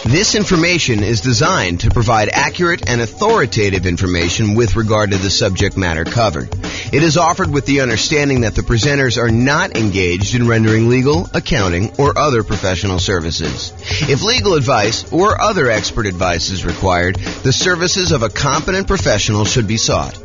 This information is designed to provide accurate and authoritative information with regard to the subject matter covered. It is offered with the understanding that the presenters are not engaged in rendering legal, accounting, or other professional services. If legal advice or other expert advice is required, the services of a competent professional should be sought.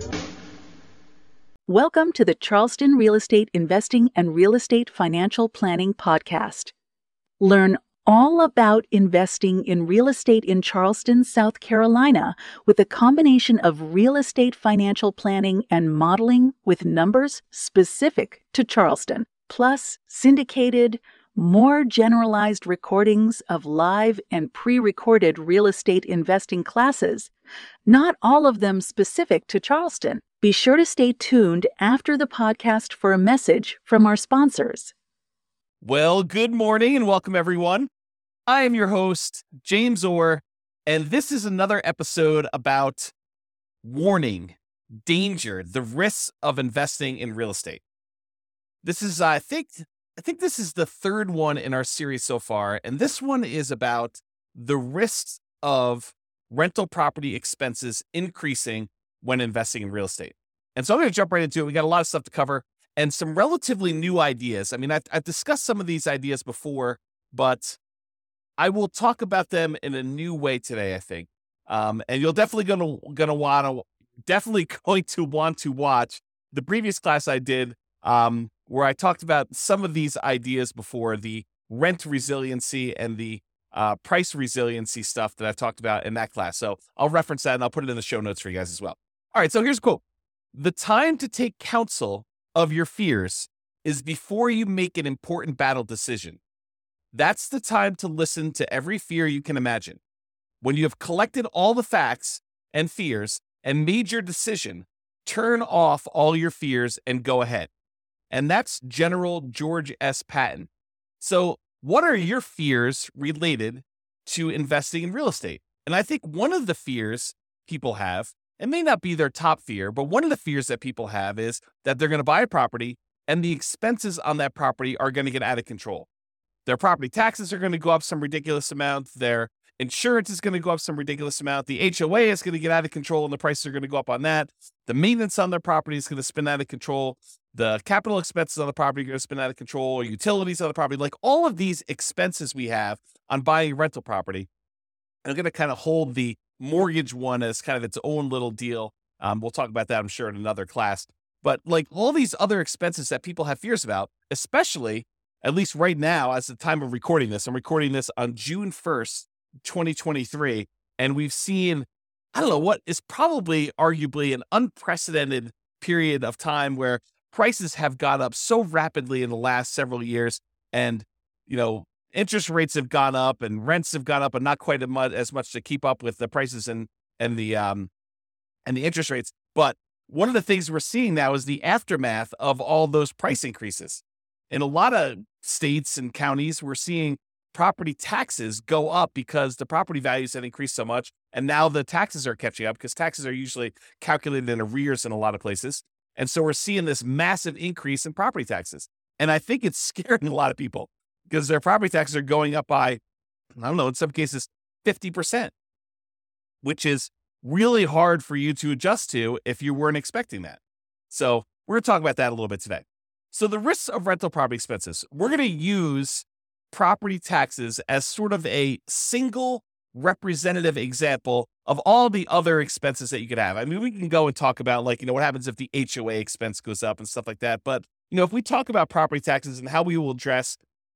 Welcome to the Charleston Real Estate Investing and Real Estate Financial Planning Podcast. Learn all about investing in real estate in Charleston, South Carolina, with a combination of real estate financial planning and modeling with numbers specific to Charleston, plus syndicated, more generalized recordings of live and pre-recorded real estate investing classes, not all of them specific to Charleston. Be sure to stay tuned after the podcast for a message from our sponsors. Well, good morning and welcome, everyone. I am your host, James Orr, and this is another episode about warning, danger, the risks of investing in real estate. This is, I think this is the third one in our series so far, and this one is about the risks of rental property expenses increasing when investing in real estate. And so I'm going to jump right into it. We got a lot of stuff to cover and some relatively new ideas. I mean, I've discussed some of these ideas before, but I will talk about them in a new way today, I think. And you'll definitely going to want to watch the previous class I did, where I talked about some of these ideas before, the rent resiliency and the price resiliency stuff that I've talked about in that class. So I'll reference that and I'll put it in the show notes for you guys as well. All right, so here's a quote. "The time to take counsel of your fears is before you make an important battle decision. That's the time to listen to every fear you can imagine. When you have collected all the facts and fears and made your decision, turn off all your fears and go ahead." And that's General George S. Patton. So what are your fears related to investing in real estate? And I think one of the fears people have, it may not be their top fear, but one of the fears that people have is that they're going to buy a property and the expenses on that property are going to get out of control. Their property taxes are going to go up some ridiculous amount. Their insurance is going to go up some ridiculous amount. The HOA is going to get out of control and the prices are going to go up on that. The maintenance on their property is going to spin out of control. The capital expenses on the property are going to spin out of control, or utilities on the property. Like all of these expenses we have on buying rental property are going to kind of hold the mortgage one as kind of its own little deal. We'll talk about that, I'm sure, in another class. But like all these other expenses that people have fears about, especially at least right now, as the time of recording this, I'm recording this on June 1st, 2023. And we've seen, I don't know, what is probably arguably an unprecedented period of time where prices have gone up so rapidly in the last several years. And, you know, interest rates have gone up and rents have gone up, and not quite as much to keep up with the prices and the interest rates. But one of the things we're seeing now is the aftermath of all those price increases. In a lot of states and counties, we're seeing property taxes go up because the property values have increased so much. And now the taxes are catching up because taxes are usually calculated in arrears in a lot of places. And so we're seeing this massive increase in property taxes. And I think it's scaring a lot of people because their property taxes are going up by, I don't know, in some cases, 50%, which is really hard for you to adjust to if you weren't expecting that. So we're going to talk about that a little bit today. So the risks of rental property expenses, we're going to use property taxes as sort of a single representative example of all the other expenses that you could have. I mean, we can go and talk about like, what happens if the HOA expense goes up and stuff like that. But, if we talk about property taxes and how we will address,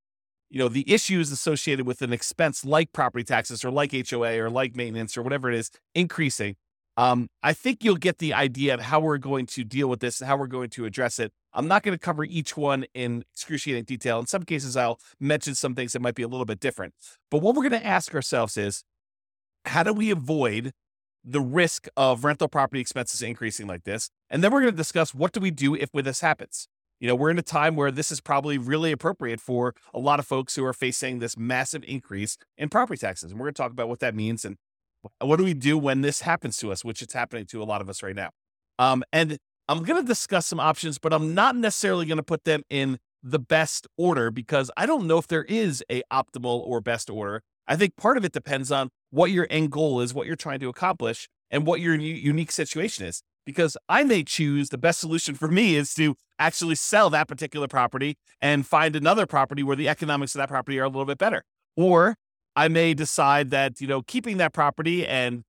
the issues associated with an expense like property taxes or like HOA or like maintenance or whatever it is increasing, I think you'll get the idea of how we're going to deal with this and how we're going to address it. I'm not going to cover each one in excruciating detail. In some cases, I'll mention some things that might be a little bit different. But what we're going to ask ourselves is, how do we avoid the risk of rental property expenses increasing like this? And then we're going to discuss what do we do if this happens. We're in a time where this is probably really appropriate for a lot of folks who are facing this massive increase in property taxes. And we're going to talk about what that means and what do we do when this happens to us, which it's happening to a lot of us right now. And I'm going to discuss some options, but I'm not necessarily going to put them in the best order because I don't know if there is a optimal or best order. I think part of it depends on what your end goal is, what you're trying to accomplish, and what your unique situation is. Because I may choose the best solution for me is to actually sell that particular property and find another property where the economics of that property are a little bit better. Or I may decide that, keeping that property and,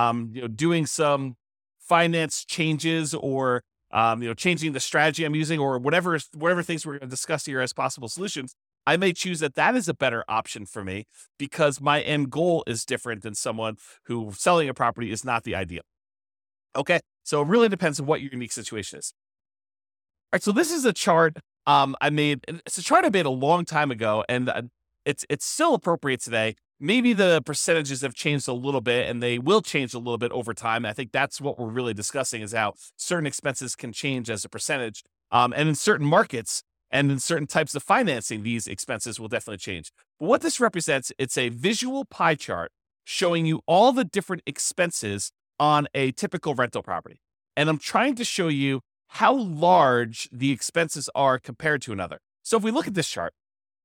doing some finance changes or, changing the strategy I'm using or whatever things we're going to discuss here as possible solutions, I may choose that is a better option for me because my end goal is different than someone who selling a property is not the ideal. Okay. So it really depends on what your unique situation is. All right. So this is a chart I made. It's a chart I made a long time ago, and it's still appropriate today. Maybe the percentages have changed a little bit, and they will change a little bit over time. I think that's what we're really discussing is how certain expenses can change as a percentage. And in certain markets and in certain types of financing, these expenses will definitely change. But what this represents, it's a visual pie chart showing you all the different expenses on a typical rental property. And I'm trying to show you how large the expenses are compared to another. So if we look at this chart,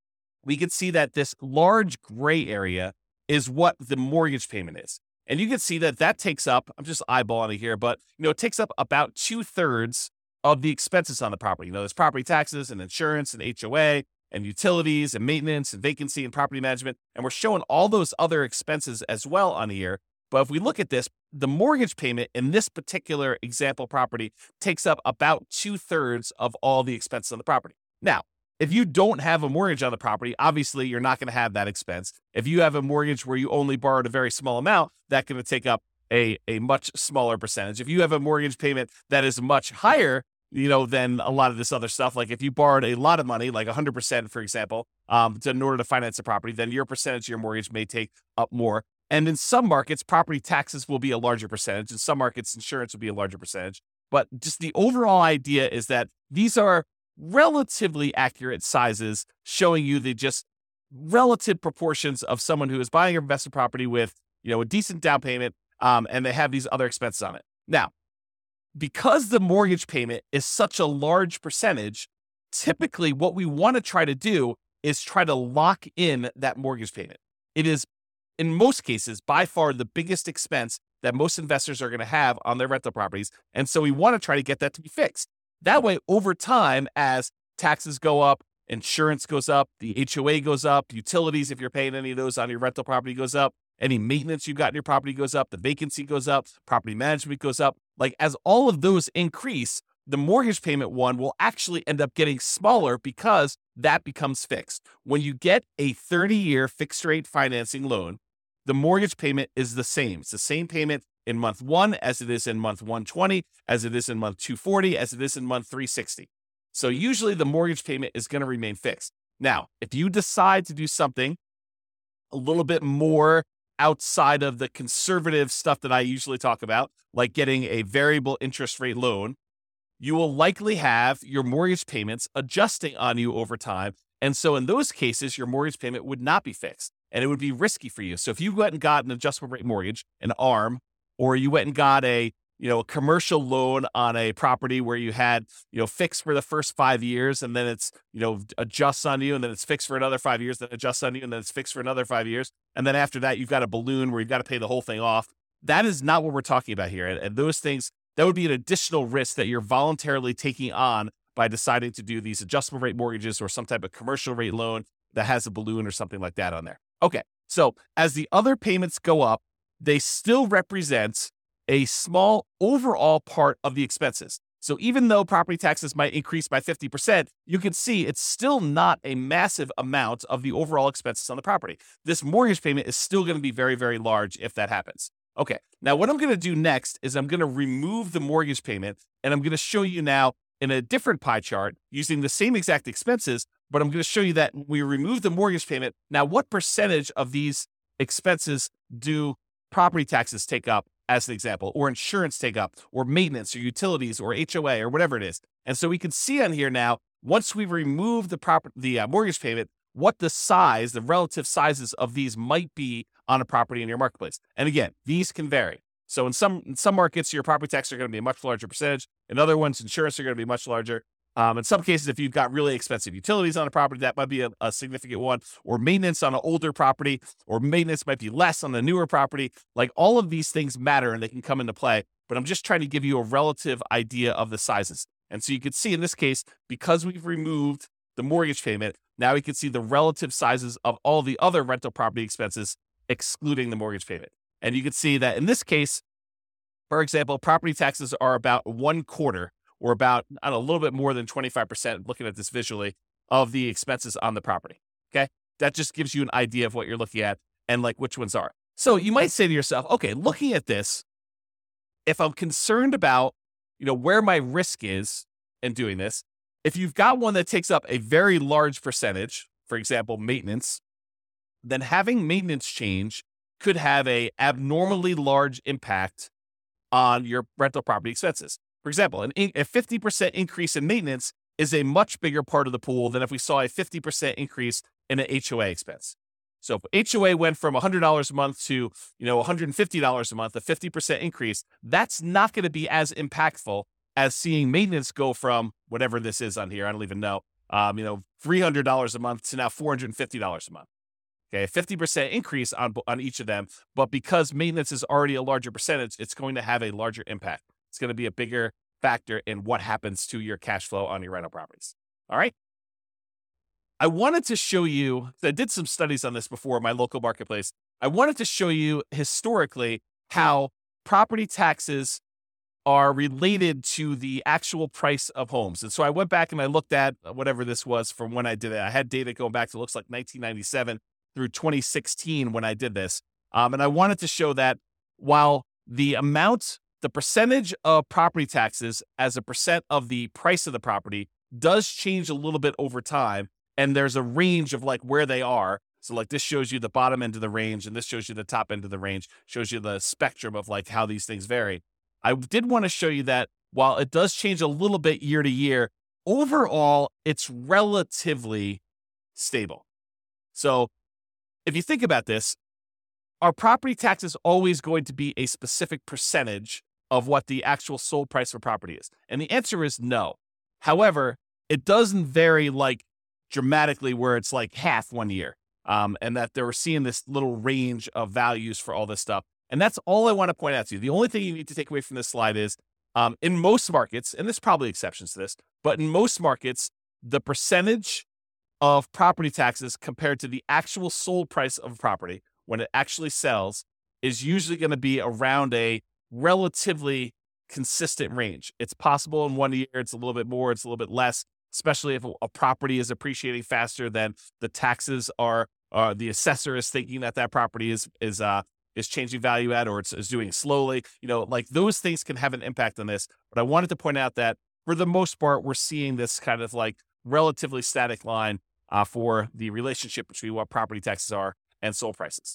we can see that this large gray area is what the mortgage payment is. And you can see that takes up, I'm just eyeballing it here, but it takes up about 2/3 of the expenses on the property. There's property taxes and insurance and HOA and utilities and maintenance and vacancy and property management. And we're showing all those other expenses as well on here. But if we look at this, the mortgage payment in this particular example property takes up about 2/3 of all the expenses on the property. Now, if you don't have a mortgage on the property, obviously you're not going to have that expense. If you have a mortgage where you only borrowed a very small amount, that's going to take up a much smaller percentage. If you have a mortgage payment that is much higher, than a lot of this other stuff, like if you borrowed a lot of money, like 100%, for example, in order to finance a property, then your percentage of your mortgage may take up more. And in some markets, property taxes will be a larger percentage. In some markets, insurance will be a larger percentage. But just the overall idea is that these are relatively accurate sizes showing you the just relative proportions of someone who is buying an investment property with, a decent down payment, and they have these other expenses on it. Now, because the mortgage payment is such a large percentage, typically what we want to try to do is try to lock in that mortgage payment. It is, in most cases, by far the biggest expense that most investors are going to have on their rental properties. And so we want to try to get that to be fixed. That way, over time, as taxes go up, insurance goes up, the HOA goes up, utilities, if you're paying any of those on your rental property, goes up, any maintenance you've got in your property goes up, the vacancy goes up, property management goes up. Like as all of those increase, the mortgage payment one will actually end up getting smaller because that becomes fixed. When you get a 30-year fixed rate financing loan, the mortgage payment is the same. It's the same payment in month 1 as it is in month 120, as it is in month 240, as it is in month 360. So usually the mortgage payment is going to remain fixed. Now, if you decide to do something a little bit more outside of the conservative stuff that I usually talk about, like getting a variable interest rate loan, you will likely have your mortgage payments adjusting on you over time. And so in those cases, your mortgage payment would not be fixed and it would be risky for you. So if you went and got an adjustable rate mortgage, an ARM, or you went and got a commercial loan on a property where you had, fixed for the first 5 years and then it's, adjusts on you and then it's fixed for another 5 years, then adjusts on you and then it's fixed for another 5 years. And then after that, you've got a balloon where you've got to pay the whole thing off. That is not what we're talking about here. And those things, that would be an additional risk that you're voluntarily taking on by deciding to do these adjustable rate mortgages or some type of commercial rate loan that has a balloon or something like that on there. Okay. So as the other payments go up, they still represent a small overall part of the expenses. So even though property taxes might increase by 50%, you can see it's still not a massive amount of the overall expenses on the property. This mortgage payment is still going to be very, very large if that happens. Okay, now what I'm going to do next is I'm going to remove the mortgage payment, and I'm going to show you now in a different pie chart using the same exact expenses, but I'm going to show you that when we remove the mortgage payment, now what percentage of these expenses do property taxes take up, as an example, or insurance take up, or maintenance, or utilities, or HOA, or whatever it is. And so we can see on here now, once we remove the mortgage payment, what the relative sizes of these might be on a property in your marketplace. And again, these can vary. So in some markets, your property taxes are going to be a much larger percentage. In other ones, insurance are going to be much larger. In some cases, if you've got really expensive utilities on a property, that might be a significant one, or maintenance on an older property, or maintenance might be less on a newer property. Like all of these things matter and they can come into play, but I'm just trying to give you a relative idea of the sizes. And so you can see in this case, because we've removed the mortgage payment, now we can see the relative sizes of all the other rental property expenses, excluding the mortgage payment. And you can see that in this case, for example, property taxes are about 1/4 or about, a little bit more than 25%, looking at this visually, of the expenses on the property. Okay. That just gives you an idea of what you're looking at and like which ones are. So you might say to yourself, okay, looking at this, if I'm concerned about, where my risk is in doing this, if you've got one that takes up a very large percentage, for example, maintenance, then having maintenance change could have a abnormally large impact on your rental property expenses. For example, a 50% increase in maintenance is a much bigger part of the pool than if we saw a 50% increase in an HOA expense. So if HOA went from $100 a month to, $150 a month, a 50% increase, that's not going to be as impactful as seeing maintenance go from whatever this is on here, I don't even know, $300 a month to now $450 a month. Okay, a 50% increase on each of them, but because maintenance is already a larger percentage, it's going to have a larger impact. It's going to be a bigger factor in what happens to your cash flow on your rental properties. All right. I wanted to show you, I did some studies on this before in my local marketplace. I wanted to show you historically how property taxes are related to the actual price of homes. And so I went back and I looked at whatever this was from when I did it. I had data going back to looks like 1997 through 2016 when I did this. And I wanted to show that while the percentage of property taxes as a percent of the price of the property does change a little bit over time, and there's a range of like where they are. So like this shows you the bottom end of the range, and this shows you the top end of the range, shows you the spectrum of like how these things vary. I did want to show you that while it does change a little bit year to year, overall, it's relatively stable. So if you think about this, are property taxes always going to be a specific percentage of what the actual sold price for property is? And the answer is no. However, it doesn't vary like dramatically where it's like half one year, and that they were seeing this little range of values for all this stuff. And that's all I want to point out to you. The only thing you need to take away from this slide is in most markets, and there's probably exceptions to this, but in most markets, the percentage of property taxes compared to the actual sold price of a property when it actually sells is usually going to be around a relatively consistent range. It's possible in one year, it's a little bit more, it's a little bit less, especially if a property is appreciating faster than the taxes are, the assessor is thinking that property is changing value at, or is doing slowly. Like those things can have an impact on this. But I wanted to point out that for the most part, we're seeing this kind of like relatively static line for the relationship between what property taxes are and sold prices.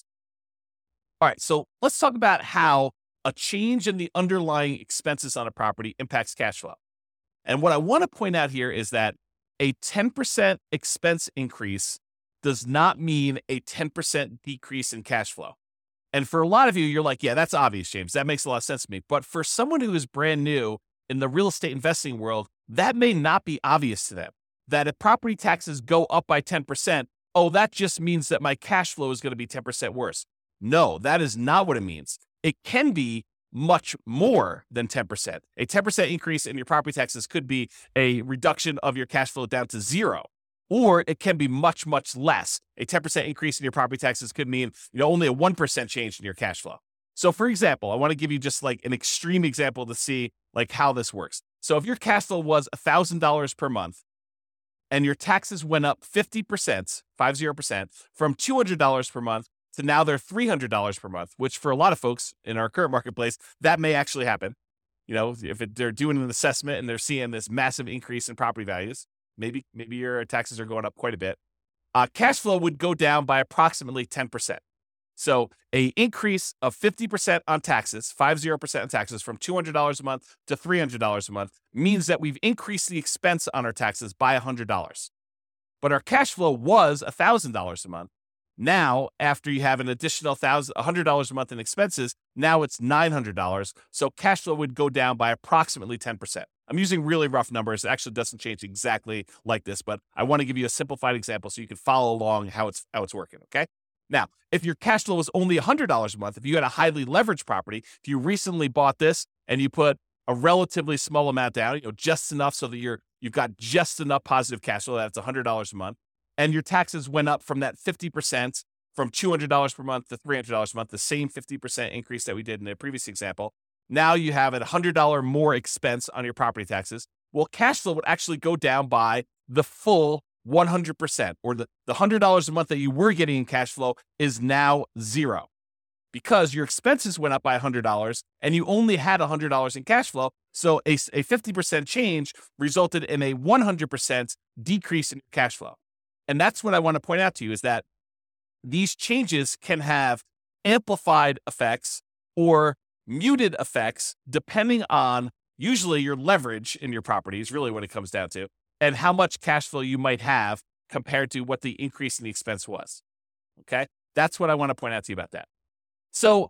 All right, so let's talk about how a change in the underlying expenses on a property impacts cash flow. And what I want to point out here is that a 10% expense increase does not mean a 10% decrease in cash flow. And for a lot of you, you're like, yeah, that's obvious, James. That makes a lot of sense to me. But for someone who is brand new in the real estate investing world, that may not be obvious to them. That if property taxes go up by 10%, oh, that just means that my cash flow is going to be 10% worse. No, that is not what it means. It can be much more than 10%. A 10% increase in your property taxes could be a reduction of your cash flow down to zero, or it can be much, much less. A 10% increase in your property taxes could mean only a 1% change in your cash flow. So for example, I want to give you just like an extreme example to see like how this works. So if your cash flow was $1,000 per month and your taxes went up 50%, from $200 per month to now they're $300 per month, which for a lot of folks in our current marketplace, that may actually happen. If they're doing an assessment and they're seeing this massive increase in property values, maybe your taxes are going up quite a bit. Cash flow would go down by approximately 10%. So a increase of 50% on taxes, 50% on taxes from $200 a month to $300 a month means that we've increased the expense on our taxes by $100. But our cash flow was $1,000 a month. Now, after you have an additional $100 a month in expenses, now it's $900. So cash flow would go down by approximately 10%. I'm using really rough numbers. It actually doesn't change exactly like this, but I want to give you a simplified example so you can follow along how it's working, okay? Now, if your cash flow was only $100 a month, if you had a highly leveraged property, if you recently bought this and you put a relatively small amount down, just enough so that you've got just enough positive cash flow that it's $100 a month, and your taxes went up from that 50%, from $200 per month to $300 a month, the same 50% increase that we did in the previous example. Now you have a $100 more expense on your property taxes. Well, cash flow would actually go down by the full 100%, or the $100 a month that you were getting in cash flow is now zero, because your expenses went up by $100 and you only had $100 in cash flow. So a 50% change resulted in a 100% decrease in cash flow. And that's what I want to point out to you, is that these changes can have amplified effects or muted effects depending on usually your leverage in your property is really what it comes down to, and how much cash flow you might have compared to what the increase in the expense was. Okay? That's what I want to point out to you about that. So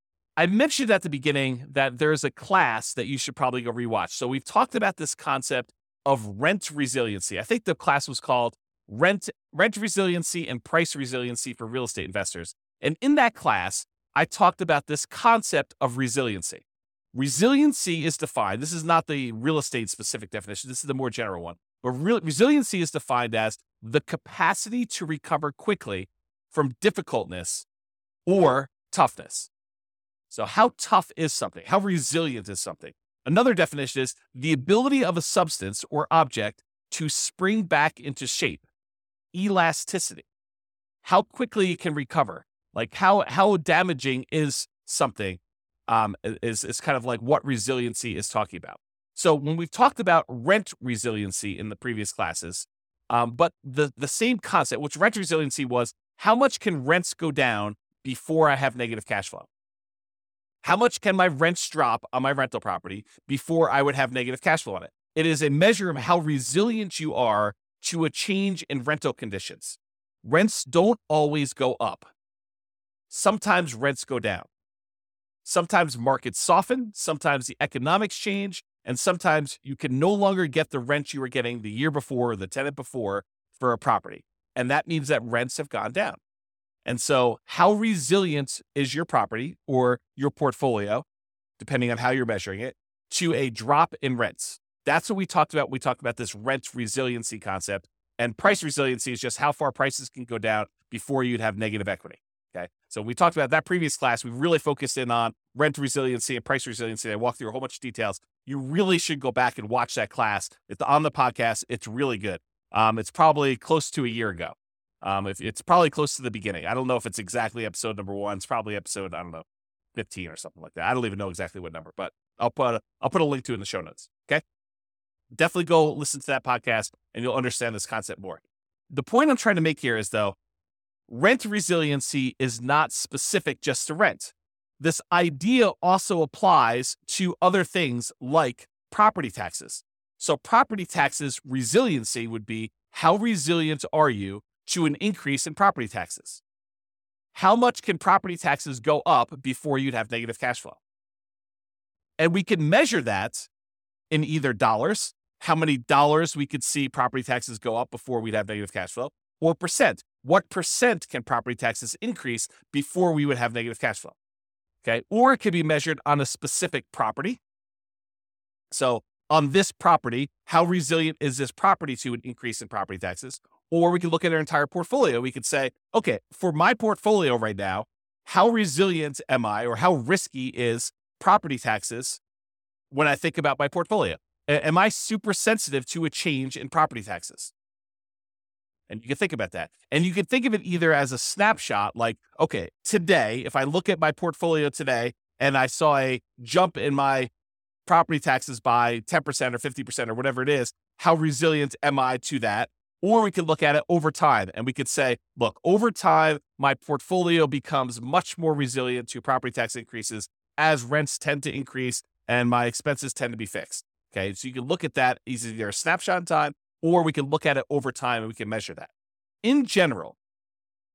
I mentioned at the beginning that there's a class that you should probably go rewatch. So we've talked about this concept of rent resiliency. I think the class was called Rent Resiliency and Price Resiliency for Real Estate Investors. And in that class, I talked about this concept of resiliency. Resiliency is defined, this is not the real estate specific definition, this is the more general one. But resiliency is defined as the capacity to recover quickly from difficultness or toughness. So how tough is something? How resilient is something? Another definition is the ability of a substance or object to spring back into shape. Elasticity. How quickly it can recover. Like how damaging is something is kind of like what resiliency is talking about. So when we've talked about rent resiliency in the previous classes, but the same concept, which rent resiliency was, how much can rents go down before I have negative cash flow? How much can my rents drop on my rental property before I would have negative cash flow on it? It is a measure of how resilient you are to a change in rental conditions. Rents don't always go up. Sometimes rents go down. Sometimes markets soften, sometimes the economics change, and sometimes you can no longer get the rent you were getting the year before or the tenant before for a property. And that means that rents have gone down. And so how resilient is your property or your portfolio, depending on how you're measuring it, to a drop in rents? That's what we talked about. We talked about this rent resiliency concept, and price resiliency is just how far prices can go down before you'd have negative equity. Okay. So we talked about that previous class. We really focused in on rent resiliency and price resiliency. I walked through a whole bunch of details. You really should go back and watch that class. It's on the podcast. It's really good. It's probably close to a year ago. If it's probably close to the beginning. I don't know if it's exactly episode number 1. It's probably episode, 15 or something like that. I don't even know exactly what number, but I'll put a link to it in the show notes. Okay. Definitely go listen to that podcast and you'll understand this concept more. The point I'm trying to make here is, though, rent resiliency is not specific just to rent. This idea also applies to other things like property taxes. So property taxes resiliency would be, how resilient are you to an increase in property taxes? How much can property taxes go up before you'd have negative cash flow? And we can measure that in either dollars, how many dollars we could see property taxes go up before we'd have negative cash flow, or percent. What percent can property taxes increase before we would have negative cash flow? Okay. Or it could be measured on a specific property. So on this property, how resilient is this property to an increase in property taxes? Or we could look at our entire portfolio. We could say, okay, for my portfolio right now, how resilient am I, or how risky is property taxes when I think about my portfolio? Am I super sensitive to a change in property taxes? And you can think about that. And you can think of it either as a snapshot, like, okay, today, if I look at my portfolio today and I saw a jump in my property taxes by 10% or 50% or whatever it is, how resilient am I to that? Or we could look at it over time and we could say, look, over time, my portfolio becomes much more resilient to property tax increases as rents tend to increase and my expenses tend to be fixed. Okay, so you can look at that as either a snapshot in time, or we can look at it over time and we can measure that. In general,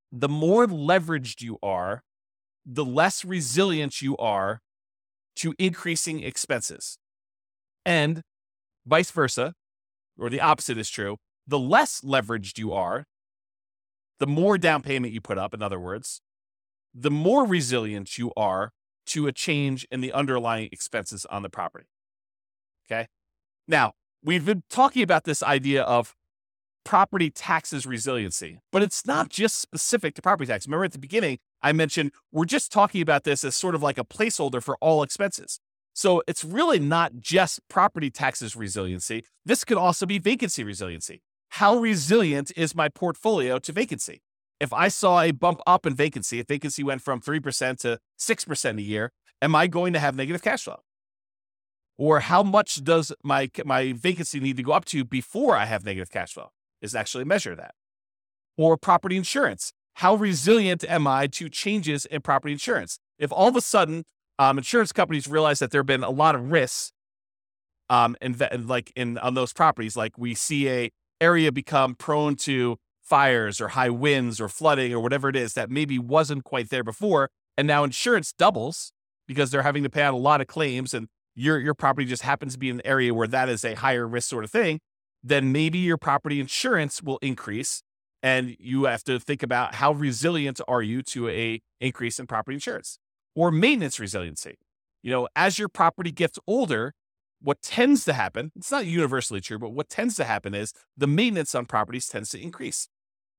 the more leveraged you are, the less resilient you are to increasing expenses. And vice versa, or the opposite is true. The less leveraged you are, the more down payment you put up, in other words, the more resilient you are to a change in the underlying expenses on the property. Okay? Now, we've been talking about this idea of property taxes resiliency, but it's not just specific to property tax. Remember at the beginning, I mentioned we're just talking about this as sort of like a placeholder for all expenses. So it's really not just property taxes resiliency. This could also be vacancy resiliency. How resilient is my portfolio to vacancy? If I saw a bump up in vacancy, if vacancy went from 3% to 6% a year, am I going to have negative cash flow? Or how much does my vacancy need to go up to before I have negative cash flow? Is actually measure that. Or property insurance. How resilient am I to changes in property insurance? If all of a sudden insurance companies realize that there have been a lot of risks on those properties, like we see a area become prone to fires or high winds or flooding or whatever it is that maybe wasn't quite there before, and now insurance doubles because they're having to pay out a lot of claims, and your property just happens to be in an area where that is a higher risk sort of thing, then maybe your property insurance will increase, and you have to think about how resilient are you to a increase in property insurance. Or maintenance resiliency. As your property gets older, what tends to happen, it's not universally true, but what tends to happen is the maintenance on properties tends to increase.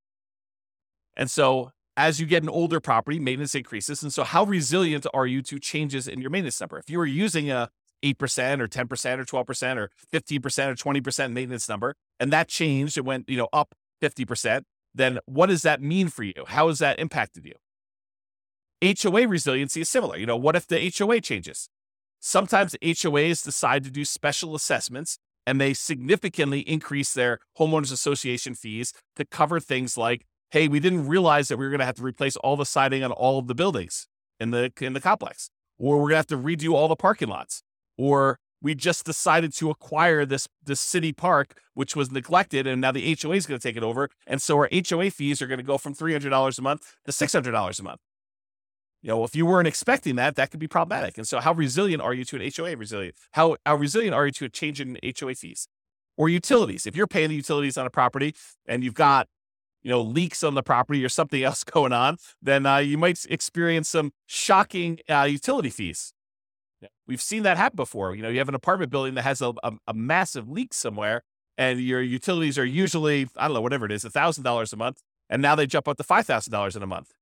And so as you get an older property, maintenance increases. And so how resilient are you to changes in your maintenance number? If you were using a 8% or 10% or 12% or 15% or 20% maintenance number, and that changed, it went, up 50%, then what does that mean for you? How has that impacted you? HOA resiliency is similar. What if the HOA changes? Sometimes HOAs decide to do special assessments, and they significantly increase their homeowners association fees to cover things like, hey, we didn't realize that we were going to have to replace all the siding on all of the buildings in the complex, or we're going to have to redo all the parking lots, or we just decided to acquire this city park, which was neglected, and now the HOA is going to take it over, and so our HOA fees are going to go from $300 a month to $600 a month. If you weren't expecting that could be problematic. And so how resilient are you to an HOA resilient? How resilient are you to a change in HOA fees? Or utilities. If you're paying the utilities on a property and you've got, leaks on the property or something else going on, then you might experience some shocking utility fees. We've seen that happen before. You have an apartment building that has a massive leak somewhere, and your utilities are usually, I don't know, whatever it is, $1,000 a month, and now they jump up to $5,000 in a month.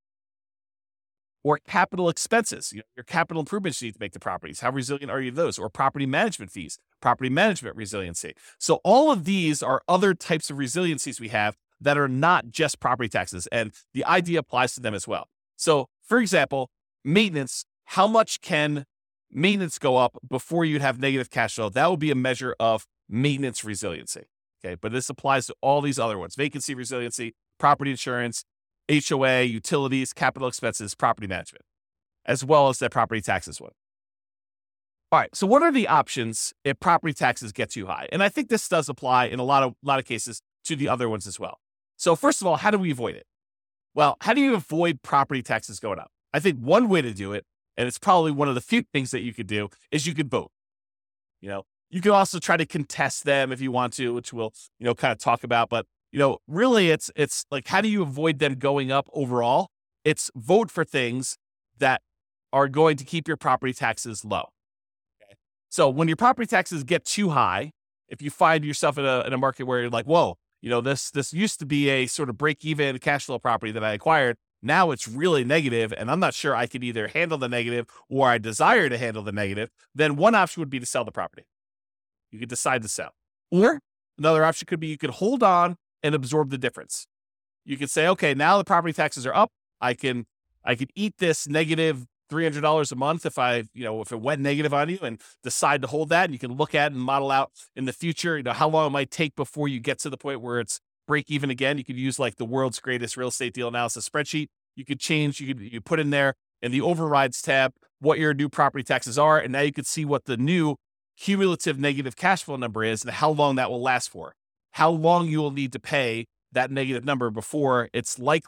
Or capital expenses, your capital improvements you need to make to properties. How resilient are you to those? Or property management fees, property management resiliency. So all of these are other types of resiliencies we have that are not just property taxes, and the idea applies to them as well. So, for example, maintenance, how much can maintenance go up before you'd have negative cash flow? That would be a measure of maintenance resiliency. Okay, but this applies to all these other ones: vacancy resiliency, property insurance, HOA, utilities, capital expenses, property management, as well as that property taxes one. All right, so what are the options if property taxes get too high? And I think this does apply in a lot of cases to the other ones as well. So first of all, how do we avoid it? Well, how do you avoid property taxes going up? I think one way to do it, and it's probably one of the few things that you could do, is you could vote. You can also try to contest them if you want to, which we'll, kind of talk about, but really it's like, how do you avoid them going up overall? It's vote for things that are going to keep your property taxes low. Okay? So when your property taxes get too high, if you find yourself in a market where you're like, whoa, this used to be a sort of break-even cash flow property that I acquired. Now it's really negative, and I'm not sure I can either handle the negative or I desire to handle the negative, then one option would be to sell the property. You could decide to sell. Or another option could be you could hold on and absorb the difference. You could say, okay, now the property taxes are up. I can eat this negative $300 a month if if it went negative on you, and decide to hold that. And you can look at and model out in the future, how long it might take before you get to the point where it's break even again. You could use like the world's greatest real estate deal analysis spreadsheet. You could change, you put in there in the overrides tab what your new property taxes are. And now you could see what the new cumulative negative cash flow number is and how long that will last for. How long you will need to pay that negative number before it's likely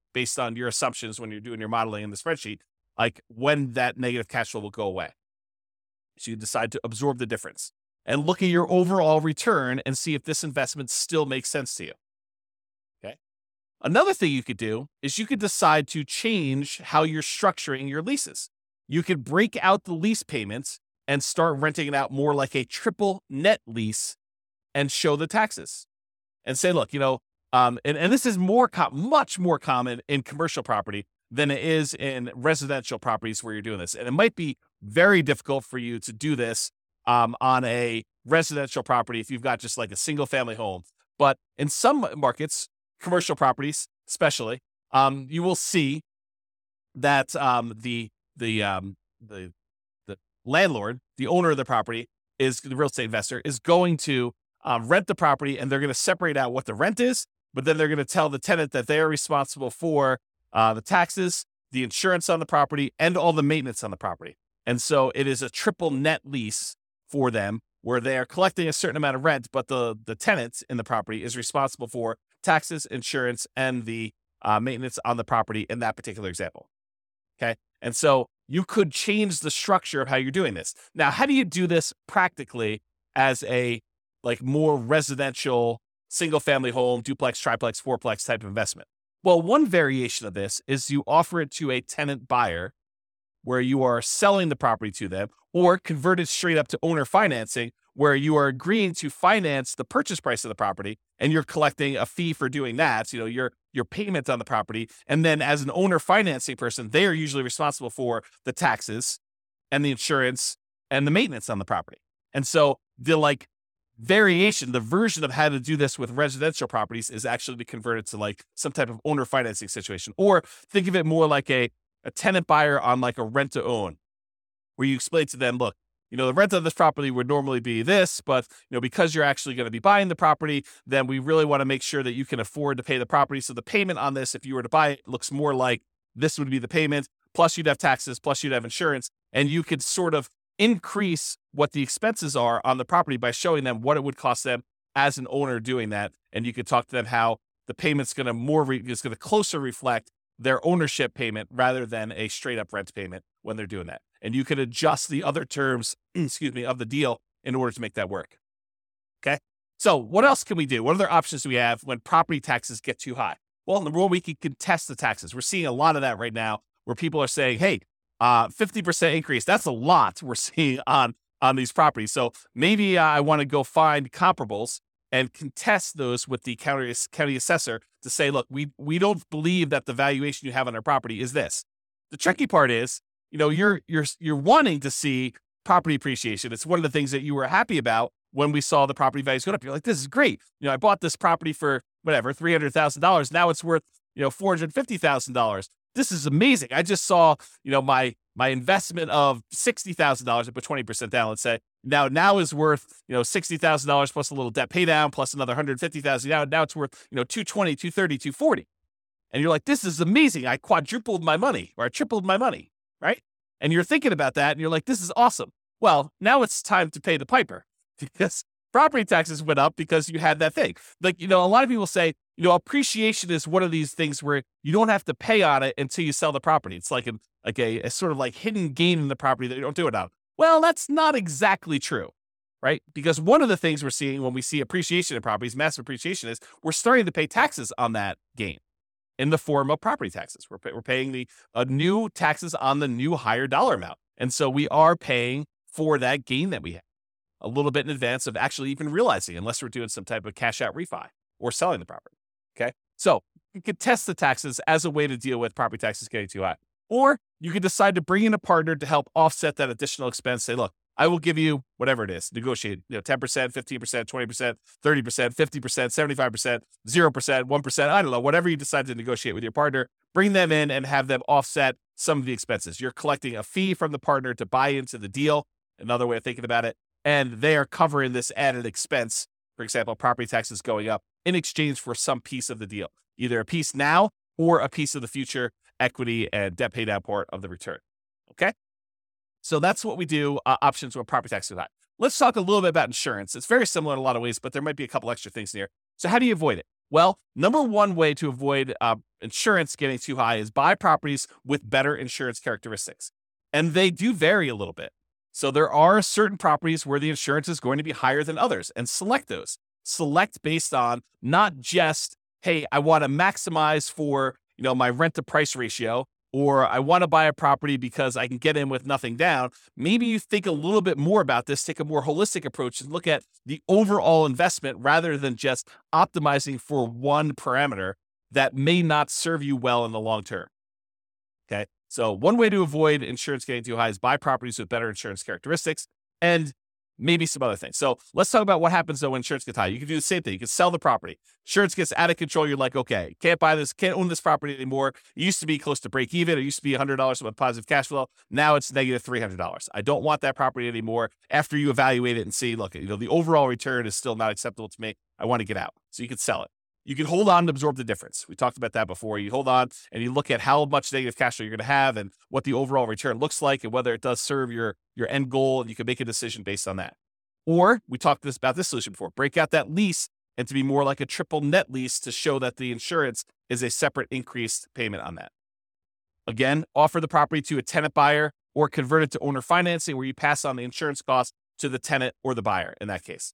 based on your assumptions when you're doing your modeling in the spreadsheet, like when that negative cash flow will go away. So you decide to absorb the difference and look at your overall return and see if this investment still makes sense to you. Okay. Another thing you could do is you could decide to change how you're structuring your leases. You could break out the lease payments and start renting it out more like a triple net lease and show the taxes and say, look, and this is much more common in commercial property than it is in residential properties where you're doing this. And it might be very difficult for you to do this on a residential property if you've got just like a single family home. But in some markets, commercial properties especially, you will see that the landlord, the owner of the property, is the real estate investor, is going to rent the property, and they're going to separate out what the rent is, but then they're going to tell the tenant that they are responsible for the taxes, the insurance on the property, and all the maintenance on the property. And so it is a triple net lease for them where they are collecting a certain amount of rent, but the tenant in the property is responsible for taxes, insurance, and the maintenance on the property in that particular example. Okay. And so you could change the structure of how you're doing this. Now, how do you do this practically as a more residential single family home, duplex, triplex, fourplex type of investment? Well, one variation of this is you offer it to a tenant buyer where you are selling the property to them, or convert it straight up to owner financing where you are agreeing to finance the purchase price of the property and you're collecting a fee for doing that. So, your payment on the property. And then as an owner financing person, they are usually responsible for the taxes and the insurance and the maintenance on the property. And so the variation, the version of how to do this with residential properties is actually to convert it to some type of owner financing situation. Or think of it more like a tenant buyer on a rent to own, where you explain to them, look, the rent of this property would normally be this, but because you're actually going to be buying the property, then we really want to make sure that you can afford to pay the property. So the payment on this, if you were to buy it, looks more like this would be the payment, plus you'd have taxes, plus you'd have insurance, and you could sort of increase what the expenses are on the property by showing them what it would cost them as an owner doing that. And you could talk to them how the payment's going to closer reflect their ownership payment rather than a straight up rent payment when they're doing that. And you could adjust the other terms, of the deal in order to make that work. Okay. So what else can we do? What other options do we have when property taxes get too high? Well, number one, we can contest the taxes. We're seeing a lot of that right now where people are saying, hey, 50% increase. That's a lot we're seeing on these properties. So maybe I want to go find comparables and contest those with the county assessor to say, look, we don't believe that the valuation you have on our property is this. The tricky part is, you're wanting to see property appreciation. It's one of the things that you were happy about when we saw the property values go up. You're like, this is great. I bought this property for whatever, $300,000. Now it's worth, $450,000. This is amazing. I just saw, my investment of $60,000, I put 20% down, let's say, now is worth, $60,000 plus a little debt pay down plus another $150,000. Now it's worth, $220, $230, $240. And you're like, this is amazing. I quadrupled my money, or I tripled my money, right? And you're thinking about that and you're like, this is awesome. Well, now it's time to pay the piper because property taxes went up because you had that thing. A lot of people say, appreciation is one of these things where you don't have to pay on it until you sell the property. It's like a sort of hidden gain in the property that you don't do it on. Well, that's not exactly true, right? Because one of the things we're seeing when we see appreciation in properties, massive appreciation, is we're starting to pay taxes on that gain in the form of property taxes. We're paying the new taxes on the new higher dollar amount. And so we are paying for that gain that we have a little bit in advance of actually even realizing, unless we're doing some type of cash out refi or selling the property. Okay. So you could test the taxes as a way to deal with property taxes getting too high. Or you could decide to bring in a partner to help offset that additional expense. Say, look, I will give you whatever it is, negotiate, 10%, 15%, 20%, 30%, 50%, 75%, 0%, 1%. I don't know, whatever you decide to negotiate with your partner, bring them in and have them offset some of the expenses. You're collecting a fee from the partner to buy into the deal. Another way of thinking about it. And they are covering this added expense, for example, property taxes going up in exchange for some piece of the deal, either a piece now or a piece of the future equity and debt pay down part of the return. Okay. So that's what we do, options when property taxes are high. Let's talk a little bit about insurance. It's very similar in a lot of ways, but there might be a couple extra things here. So how do you avoid it? Well, number one way to avoid insurance getting too high is buy properties with better insurance characteristics. And they do vary a little bit. So there are certain properties where the insurance is going to be higher than others, and select those. Select based on not just, hey, I want to maximize for, my rent to price ratio, or I want to buy a property because I can get in with nothing down. Maybe you think a little bit more about this, take a more holistic approach and look at the overall investment rather than just optimizing for one parameter that may not serve you well in the long term. Okay. So one way to avoid insurance getting too high is buy properties with better insurance characteristics and maybe some other things. So let's talk about what happens though when insurance gets high. You can do the same thing. You can sell the property. Insurance gets out of control. You're like, okay, can't buy this, can't own this property anymore. It used to be close to break even. It used to be $100 of positive cash flow. Now it's negative $300. I don't want that property anymore. After you evaluate it and see, look, the overall return is still not acceptable to me. I want to get out. So you can sell it. You can hold on and absorb the difference. We talked about that before. You hold on and you look at how much negative cash flow you're going to have and what the overall return looks like and whether it does serve your end goal, and you can make a decision based on that. Or we talked about this solution before, break out that lease and to be more like a triple net lease to show that the insurance is a separate increased payment on that. Again, offer the property to a tenant buyer or convert it to owner financing where you pass on the insurance cost to the tenant or the buyer in that case.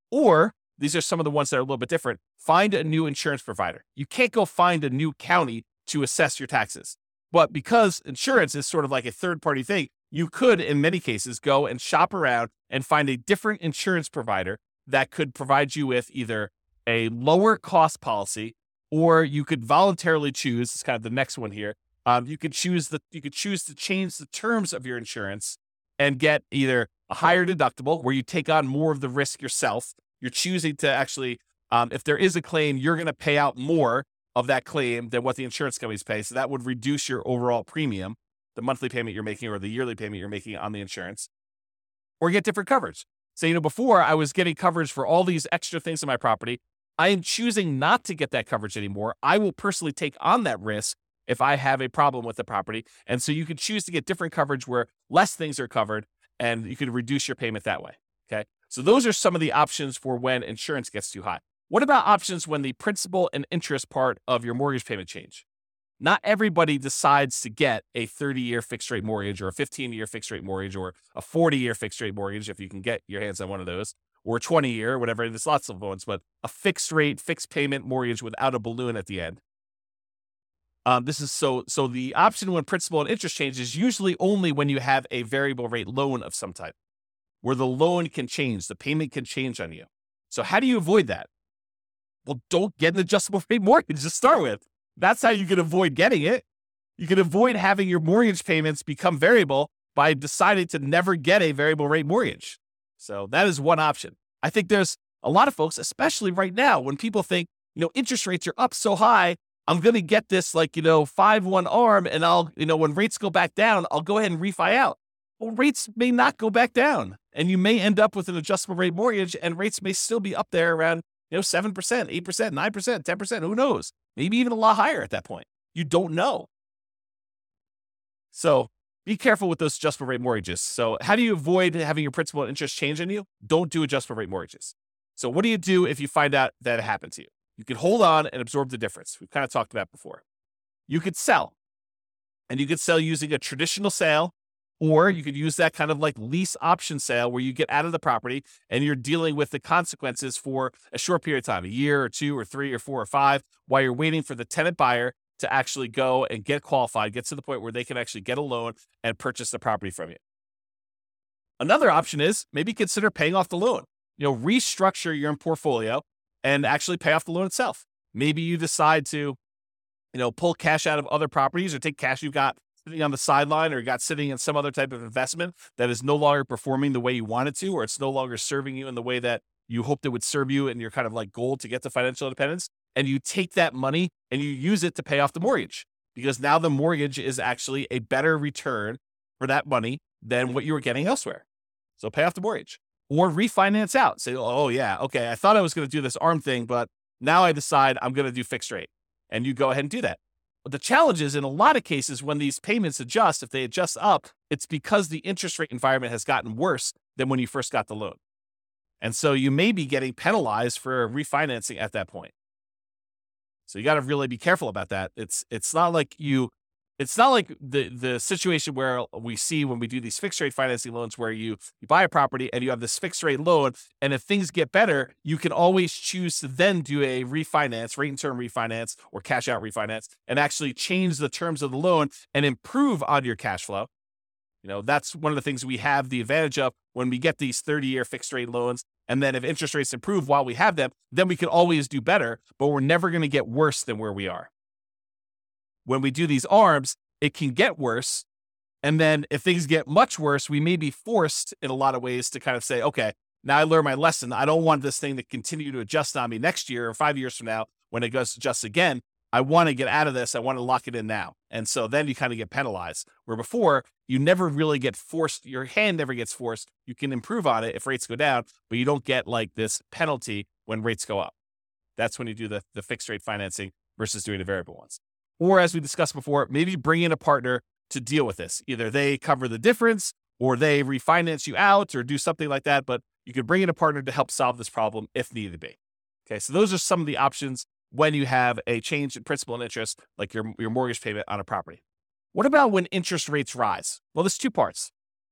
Or these are some of the ones that are a little bit different. Find a new insurance provider. You can't go find a new county to assess your taxes. But because insurance is sort of like a third-party thing, you could, in many cases, go and shop around and find a different insurance provider that could provide you with either a lower cost policy, or you could voluntarily choose, it's kind of the next one here, you could choose to change the terms of your insurance and get either a higher deductible where you take on more of the risk yourself. You're choosing to actually, if there is a claim, you're going to pay out more of that claim than what the insurance companies pay. So that would reduce your overall premium, the monthly payment you're making or the yearly payment you're making on the insurance, or get different coverage. So, before I was getting coverage for all these extra things in my property. I am choosing not to get that coverage anymore. I will personally take on that risk if I have a problem with the property. And so you can choose to get different coverage where less things are covered and you can reduce your payment that way. Okay. So those are some of the options for when insurance gets too high. What about options when the principal and interest part of your mortgage payment change? Not everybody decides to get a 30-year fixed rate mortgage or a 15-year fixed rate mortgage or a 40-year fixed rate mortgage, if you can get your hands on one of those, or a 20-year, whatever. There's lots of ones, but a fixed rate, fixed payment mortgage without a balloon at the end. This is so the option when principal and interest change is usually only when you have a variable rate loan of some type, where the loan can change, the payment can change on you. So how do you avoid that? Well, don't get an adjustable rate mortgage to start with. That's how you can avoid getting it. You can avoid having your mortgage payments become variable by deciding to never get a variable rate mortgage. So that is one option. I think there's a lot of folks, especially right now, when people think, interest rates are up so high, I'm going to get this 5-1 ARM and I'll, when rates go back down, I'll go ahead and refi out. Well, rates may not go back down and you may end up with an adjustable rate mortgage and rates may still be up there around 7%, 8%, 9%, 10%, who knows? Maybe even a lot higher at that point. You don't know. So be careful with those adjustable rate mortgages. So how do you avoid having your principal and interest change on you? Don't do adjustable rate mortgages. So what do you do if you find out that it happened to you? You can hold on and absorb the difference. We've kind of talked about before. You could sell. And you could sell using a traditional sale, or you could use that kind of like lease option sale where you get out of the property and you're dealing with the consequences for a short period of time, a year or 2 or 3 or 4 or 5, while you're waiting for the tenant buyer to actually go and get qualified, get to the point where they can actually get a loan and purchase the property from you. Another option is maybe consider paying off the loan. Restructure your portfolio and actually pay off the loan itself. Maybe you decide to, pull cash out of other properties or take cash you've got sitting on the sideline or got sitting in some other type of investment that is no longer performing the way you want it to, or it's no longer serving you in the way that you hoped it would serve you in your kind of like goal to get to financial independence. And you take that money and you use it to pay off the mortgage, because now the mortgage is actually a better return for that money than what you were getting elsewhere. So pay off the mortgage or refinance out. Say, oh yeah, okay, I thought I was going to do this ARM thing, but now I decide I'm going to do fixed rate. And you go ahead and do that. But the challenge is in a lot of cases when these payments adjust, if they adjust up, it's because the interest rate environment has gotten worse than when you first got the loan. And so you may be getting penalized for refinancing at that point. So you got to really be careful about that. It's not like the situation where we see when we do these fixed rate financing loans where you buy a property and you have this fixed rate loan, and if things get better, you can always choose to then do a refinance, rate and term refinance or cash out refinance, and actually change the terms of the loan and improve on your cash flow. That's one of the things we have the advantage of when we get these 30-year fixed rate loans. And then if interest rates improve while we have them, then we can always do better, but we're never going to get worse than where we are. When we do these ARMs, it can get worse. And then if things get much worse, we may be forced in a lot of ways to kind of say, okay, now I learned my lesson. I don't want this thing to continue to adjust on me next year or 5 years from now when it goes to adjust again. I want to get out of this. I want to lock it in now. And so then you kind of get penalized, where before you never really get forced. Your hand never gets forced. You can improve on it if rates go down, but you don't get like this penalty when rates go up. That's when you do the fixed rate financing versus doing the variable ones. Or as we discussed before, maybe bring in a partner to deal with this. Either they cover the difference or they refinance you out or do something like that. But you could bring in a partner to help solve this problem if needed be. Okay, so those are some of the options when you have a change in principal and interest, like your mortgage payment on a property. What about when interest rates rise? Well, there's two parts.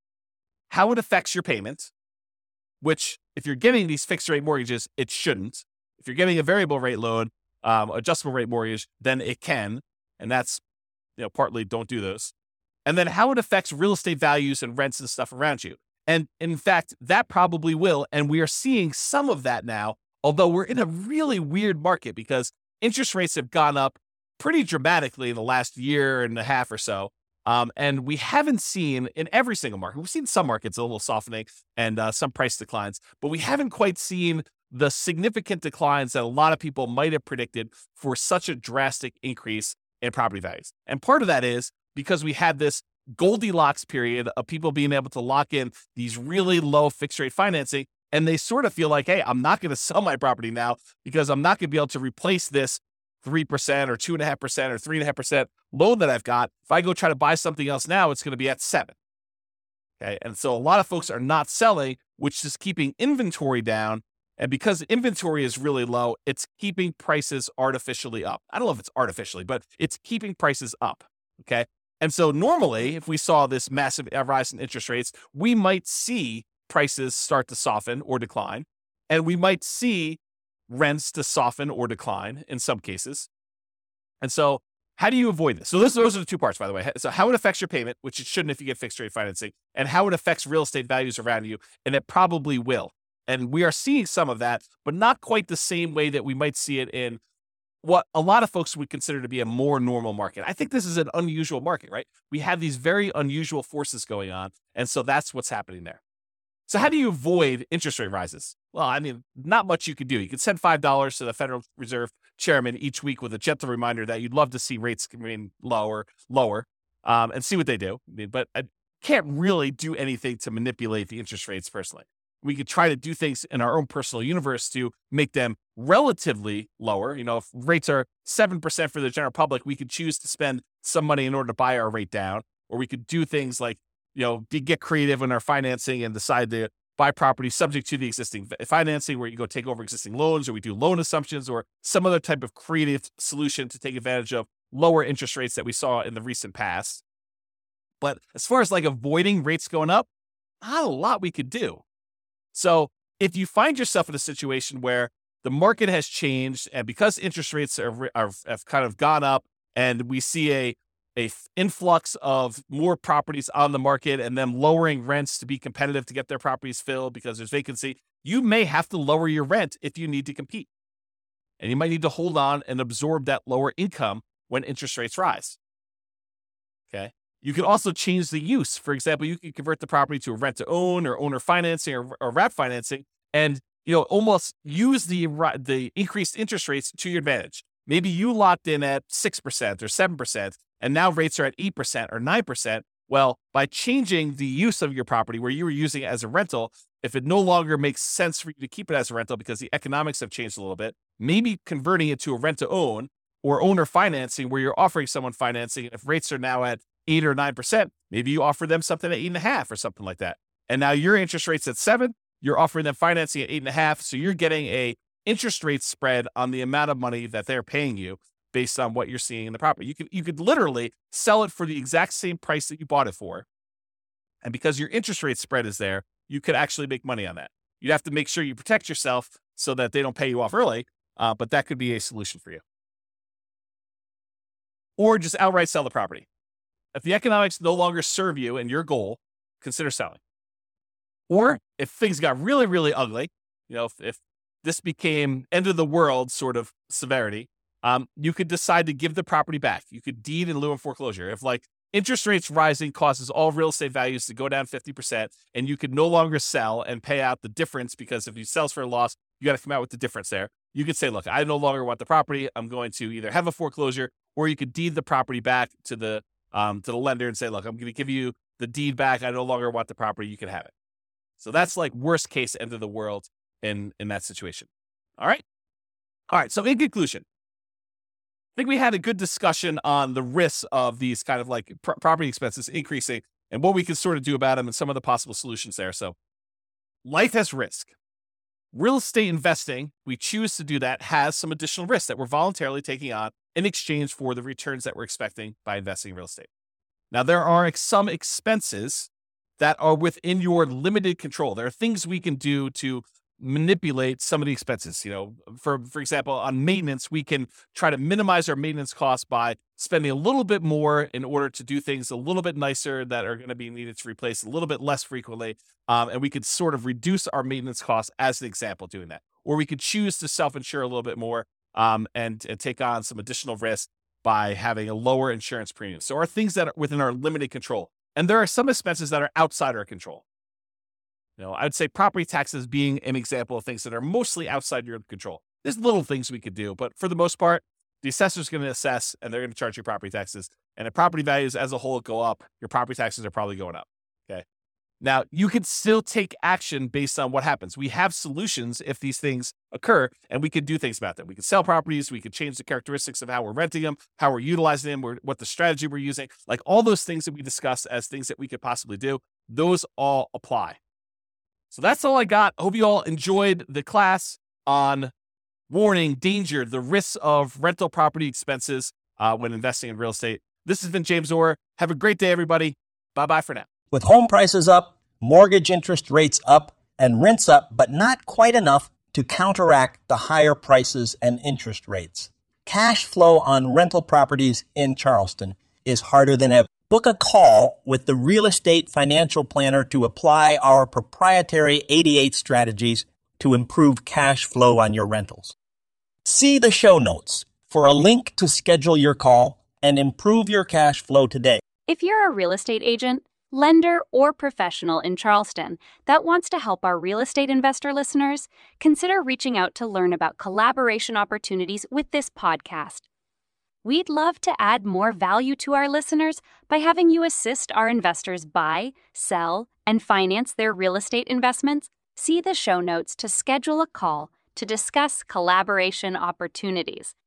How it affects your payment, which if you're getting these fixed rate mortgages, it shouldn't. If you're getting a variable rate loan, adjustable rate mortgage, then it can. And that's, partly don't do those. And then how it affects real estate values and rents and stuff around you. And in fact, that probably will. And we are seeing some of that now, although we're in a really weird market because interest rates have gone up pretty dramatically in the last year and a half or so. And we haven't seen in every single market, we've seen some markets a little softening and some price declines, but we haven't quite seen the significant declines that a lot of people might have predicted for such a drastic increase in property values. And part of that is because we had this Goldilocks period of people being able to lock in these really low fixed rate financing. And they sort of feel like, hey, I'm not going to sell my property now because I'm not going to be able to replace this 3% or 2.5% or 3.5% loan that I've got. If I go try to buy something else now, it's going to be at 7%. Okay. And so a lot of folks are not selling, which is keeping inventory down. And because inventory is really low, it's keeping prices artificially up. I don't know if it's artificially, but it's keeping prices up. Okay. And so normally, if we saw this massive rise in interest rates, we might see prices start to soften or decline, and we might see rents to soften or decline in some cases. And so how do you avoid this? So those are the two parts, by the way. So how it affects your payment, which it shouldn't if you get fixed rate financing, and how it affects real estate values around you, and it probably will. And we are seeing some of that, but not quite the same way that we might see it in what a lot of folks would consider to be a more normal market. I think this is an unusual market, right? We have these very unusual forces going on, and so that's what's happening there. So how do you avoid interest rate rises? Well, I mean, not much you could do. You could send $5 to the Federal Reserve chairman each week with a gentle reminder that you'd love to see rates remain lower, and see what they do. But I can't really do anything to manipulate the interest rates personally. We could try to do things in our own personal universe to make them relatively lower. If rates are 7% for the general public, we could choose to spend some money in order to buy our rate down, or we could do things like get creative in our financing and decide to buy property subject to the existing financing, where you go take over existing loans, or we do loan assumptions, or some other type of creative solution to take advantage of lower interest rates that we saw in the recent past. But as far as like avoiding rates going up, not a lot we could do. So if you find yourself in a situation where the market has changed, and because interest rates have kind of gone up, and we see a influx of more properties on the market and them lowering rents to be competitive to get their properties filled because there's vacancy, you may have to lower your rent if you need to compete. And you might need to hold on and absorb that lower income when interest rates rise. Okay. You can also change the use. For example, you can convert the property to a rent to own or owner financing or wrap financing, and almost use the increased interest rates to your advantage. Maybe you locked in at 6% or 7%, and now rates are at 8% or 9%. Well, by changing the use of your property where you were using it as a rental, if it no longer makes sense for you to keep it as a rental because the economics have changed a little bit, maybe converting it to a rent to own or owner financing where you're offering someone financing. If rates are now at 8 or 9%, maybe you offer them something at 8.5 or something like that. And now your interest rate's at 7, you're offering them financing at 8.5. So you're getting a interest rate spread on the amount of money that they're paying you based on what you're seeing in the property. You could literally sell it for the exact same price that you bought it for. And because your interest rate spread is there, you could actually make money on that. You'd have to make sure you protect yourself so that they don't pay you off early, but that could be a solution for you. Or just outright sell the property. If the economics no longer serve you and your goal, consider selling. Or if things got really, really ugly, if this became end of the world sort of severity, you could decide to give the property back. You could deed in lieu of foreclosure. If interest rates rising causes all real estate values to go down 50%, and you could no longer sell and pay out the difference, because if you sell for a loss, you got to come out with the difference there. You could say, look, I no longer want the property. I'm going to either have a foreclosure, or you could deed the property back to the lender and say, look, I'm going to give you the deed back. I no longer want the property. You can have it. So that's like worst case end of the world in that situation. All right. So in conclusion, I think we had a good discussion on the risks of these kind of like property expenses increasing and what we can sort of do about them and some of the possible solutions there. So life has risk. Real estate investing, we choose to do that, has some additional risks that we're voluntarily taking on in exchange for the returns that we're expecting by investing in real estate. Now, there are some expenses that are within your limited control. There are things we can do to manipulate some of the expenses. For example, on maintenance, we can try to minimize our maintenance costs by spending a little bit more in order to do things a little bit nicer that are going to be needed to replace a little bit less frequently. And we could sort of reduce our maintenance costs as an example doing that. Or we could choose to self-insure a little bit more and take on some additional risk by having a lower insurance premium. So are things that are within our limited control. And there are some expenses that are outside our control. I'd say property taxes being an example of things that are mostly outside your control. There's little things we could do, but for the most part, the assessor's going to assess and they're going to charge you property taxes. And if property values as a whole go up, your property taxes are probably going up. Okay. Now, you can still take action based on what happens. We have solutions if these things occur, and we can do things about them. We can sell properties. We can change the characteristics of how we're renting them, how we're utilizing them, what the strategy we're using. Like all those things that we discussed as things that we could possibly do, those all apply. So that's all I got. I hope you all enjoyed the class on warning, danger, the risks of rental property expenses when investing in real estate. This has been James Orr. Have a great day, everybody. Bye-bye for now. With home prices up, mortgage interest rates up, and rents up, but not quite enough to counteract the higher prices and interest rates. Cash flow on rental properties in Charleston is harder than ever. Book a call with the Real Estate Financial Planner to apply our proprietary 88 strategies to improve cash flow on your rentals. See the show notes for a link to schedule your call and improve your cash flow today. If you're a real estate agent, lender, or professional in Charleston that wants to help our real estate investor listeners, consider reaching out to learn about collaboration opportunities with this podcast. We'd love to add more value to our listeners by having you assist our investors buy, sell, and finance their real estate investments. See the show notes to schedule a call to discuss collaboration opportunities.